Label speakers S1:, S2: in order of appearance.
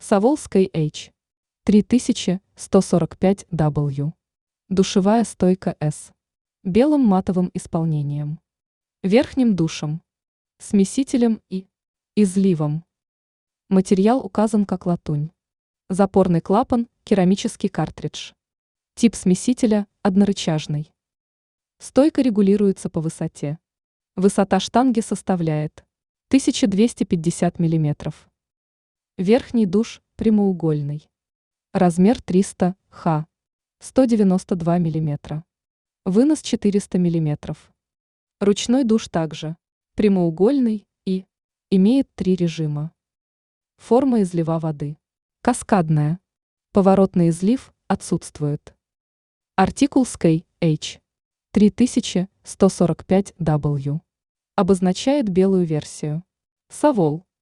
S1: Саволской H. 3145W. Душевая стойка S. Белым матовым исполнением. Верхним душем. Смесителем и изливом. Материал указан как латунь. Запорный клапан – керамический картридж. Тип смесителя – однорычажный. Стойка регулируется по высоте. Высота штанги составляет 1250 мм. Верхний душ прямоугольный. Размер 300 х, 192 мм. Вынос 400 мм. Ручной душ также прямоугольный и имеет 3 режима. Форма излива воды. Каскадная. Поворотный излив отсутствует. Артикульской H. 3145W. Обозначает белую версию. Савол.